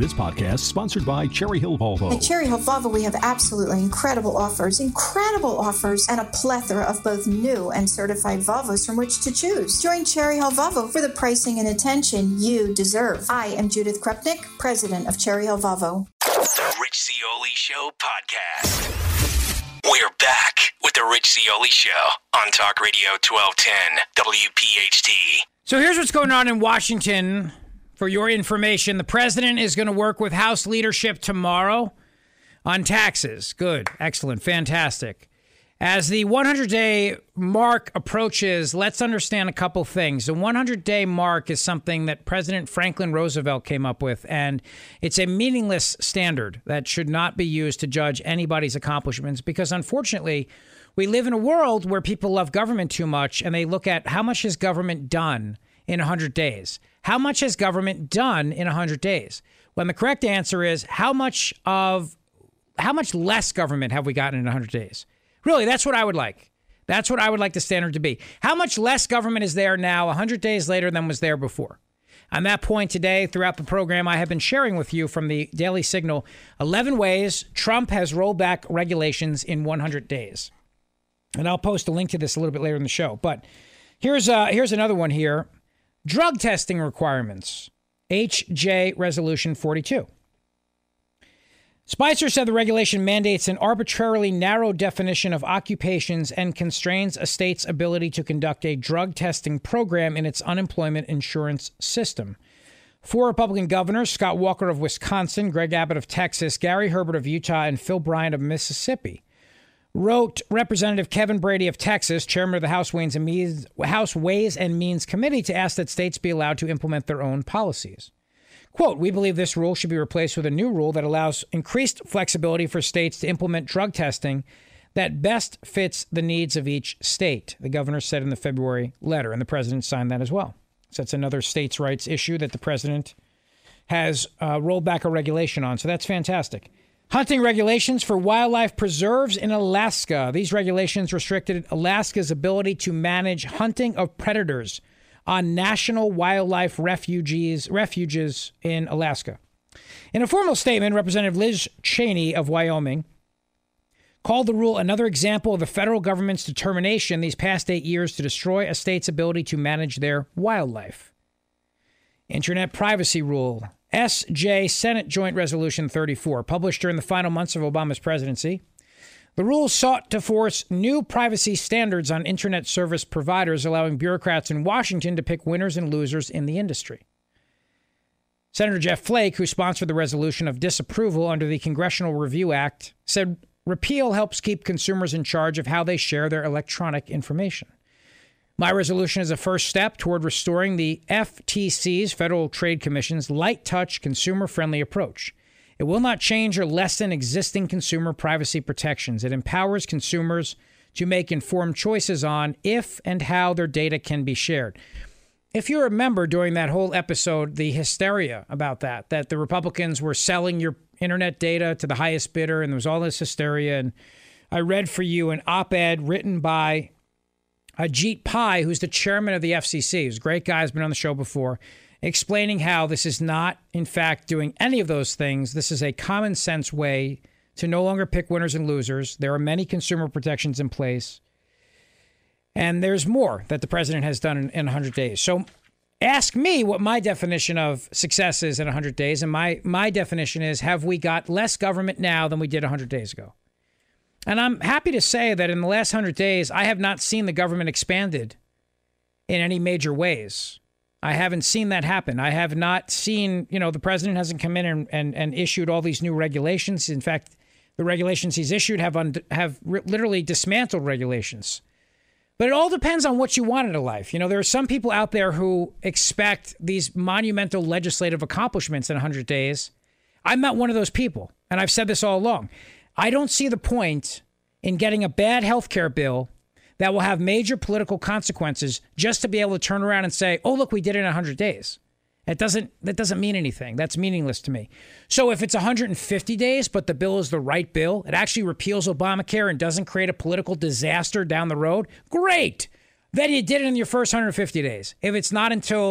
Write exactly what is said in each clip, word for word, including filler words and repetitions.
This podcast is sponsored by Cherry Hill Volvo. At Cherry Hill Volvo, we have absolutely incredible offers, incredible offers, and a plethora of both new and certified Volvos from which to choose. Join Cherry Hill Volvo for the pricing and attention you deserve. I am Judith Krupnik, president of Cherry Hill Volvo. The Rich Zeoli Show podcast. We're back with the Rich Zeoli Show on Talk Radio twelve ten W P H T. So here's what's going on in Washington. For your information, the president is going to work with House leadership tomorrow on taxes. Good, excellent, fantastic. As the hundred-day mark approaches, let's understand a couple things. The hundred-day mark is something that President Franklin Roosevelt came up with, and it's a meaningless standard that should not be used to judge anybody's accomplishments because, unfortunately, we live in a world where people love government too much, and they look at how much has government done in one hundred days. How much has government done in one hundred days? When the correct answer is how much of how much less government have we gotten in one hundred days? Really, that's what I would like. That's what I would like the standard to be. How much less government is there now one hundred days later than was there before? On that point today, throughout the program, I have been sharing with you from the Daily Signal eleven ways Trump has rolled back regulations in one hundred days. And I'll post a link to this a little bit later in the show. But here's uh, here's another one here. Drug testing requirements, H J Resolution forty-two. Spicer said the regulation mandates an arbitrarily narrow definition of occupations and constrains a state's ability to conduct a drug testing program in its unemployment insurance system. Four Republican governors, Scott Walker of Wisconsin, Greg Abbott of Texas, Gary Herbert of Utah, and Phil Bryant of Mississippi, wrote Representative Kevin Brady of Texas, chairman of the House Ways and Means, House Ways and Means Committee, to ask that states be allowed to implement their own policies. Quote, we believe this rule should be replaced with a new rule that allows increased flexibility for states to implement drug testing that best fits the needs of each state, the governor said in the February letter, and the president signed that as well. So that's another states' rights issue that the president has uh, rolled back a regulation on. So that's fantastic. Hunting regulations for wildlife preserves in Alaska. These regulations restricted Alaska's ability to manage hunting of predators on national wildlife refuges, refuges in Alaska. In a formal statement, Representative Liz Cheney of Wyoming called the rule another example of the federal government's determination these past eight years to destroy a state's ability to manage their wildlife. Internet privacy rule. S J Senate Joint Resolution thirty-four, published during the final months of Obama's presidency. The rule sought to force new privacy standards on internet service providers, allowing bureaucrats in Washington to pick winners and losers in the industry. Senator Jeff Flake, who sponsored the resolution of disapproval under the Congressional Review Act, said repeal helps keep consumers in charge of how they share their electronic information. My resolution is a first step toward restoring the F T C's, Federal Trade Commission's, light-touch, consumer-friendly approach. It will not change or lessen existing consumer privacy protections. It empowers consumers to make informed choices on if and how their data can be shared. If you remember during that whole episode, the hysteria about that, that the Republicans were selling your internet data to the highest bidder, and there was all this hysteria. And I read for you an op-ed written by Ajit Pai, who's the chairman of the F C C. He's a great guy, has been on the show before, explaining how this is not, in fact, doing any of those things. This is a common sense way to no longer pick winners and losers. There are many consumer protections in place. And there's more that the president has done in, in one hundred days. So ask me what my definition of success is in one hundred days. And my, my definition is, have we got less government now than we did one hundred days ago? And I'm happy to say that in the last one hundred days, I have not seen the government expanded in any major ways. I haven't seen that happen. I have not seen, you know, the president hasn't come in and, and, and issued all these new regulations. In fact, the regulations he's issued have un- have re- literally dismantled regulations. But it all depends on what you want in a life. You know, there are some people out there who expect these monumental legislative accomplishments in one hundred days. I'm not one of those people, and I've said this all along. I don't see the point in getting a bad health care bill that will have major political consequences just to be able to turn around and say, oh, look, we did it in one hundred days. It doesn't, that doesn't mean anything. That's meaningless to me. So if it's one hundred fifty days, but the bill is the right bill, it actually repeals Obamacare and doesn't create a political disaster down the road, great. Then you did it in your first one hundred fifty days. If it's not until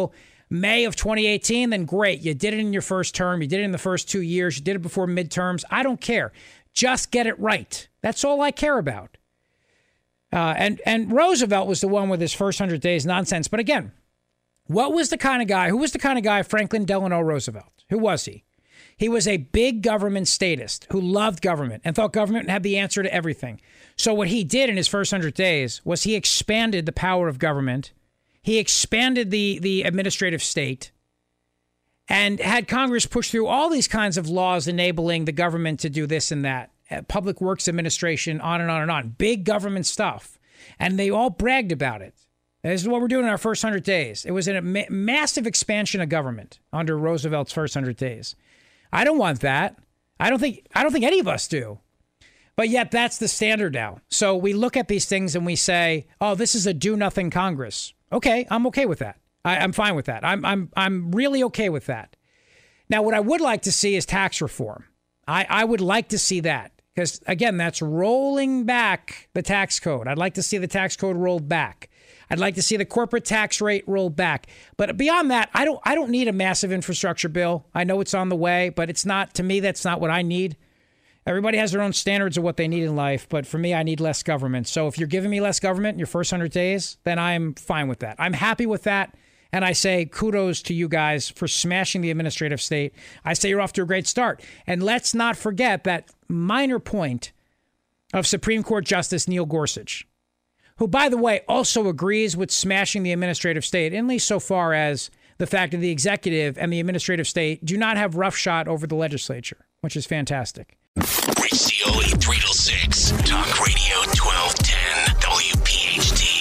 May of twenty eighteen, then great. You did it in your first term. You did it in the first two years. You did it before midterms. I don't care. Just get it right. That's all I care about. Uh, and, and Roosevelt was the one with his first one hundred days nonsense. But again, what was the kind of guy, who was the kind of guy, Franklin Delano Roosevelt? Who was he? He was a big government statist who loved government and thought government had the answer to everything. So what he did in his first one hundred days was he expanded the power of government. He expanded the, the administrative state and had Congress push through all these kinds of laws enabling the government to do this and that. Public Works Administration, on and on and on. Big government stuff. And they all bragged about it. This is what we're doing in our first one hundred days. It was a ma- massive expansion of government under Roosevelt's first one hundred days. I don't want that. I don't think I don't think any of us do. But yet that's the standard now. So we look at these things and we say, oh, this is a do-nothing Congress. Okay, I'm okay with that. I, I'm fine with that. I'm I'm I'm really okay with that. Now, what I would like to see is tax reform. I, I would like to see that. Because, again, that's rolling back the tax code. I'd like to see the tax code rolled back. I'd like to see the corporate tax rate rolled back. But beyond that, I don't I don't need a massive infrastructure bill. I know it's on the way, but it's not, to me, that's not what I need. Everybody has their own standards of what they need in life. But for me, I need less government. So if you're giving me less government in your first one hundred days, then I'm fine with that. I'm happy with that. And I say kudos to you guys for smashing the administrative state. I say you're off to a great start. And let's not forget that minor point of Supreme Court Justice Neil Gorsuch, who, by the way, also agrees with smashing the administrative state, at least so far as the fact that the executive and the administrative state do not have roughshod over the legislature, which is fantastic. Rich Zeoli, three till six, Talk Radio twelve ten, W P H T.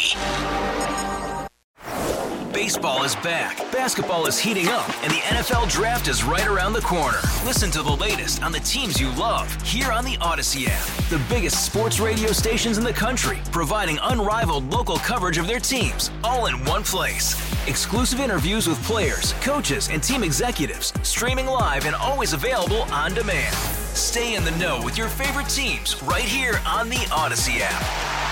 Baseball is back, basketball is heating up, and the N F L Draft is right around the corner. Listen to the latest on the teams you love here on the Odyssey app. The biggest sports radio stations in the country, providing unrivaled local coverage of their teams, all in one place. Exclusive interviews with players, coaches, and team executives, streaming live and always available on demand. Stay in the know with your favorite teams right here on the Odyssey app.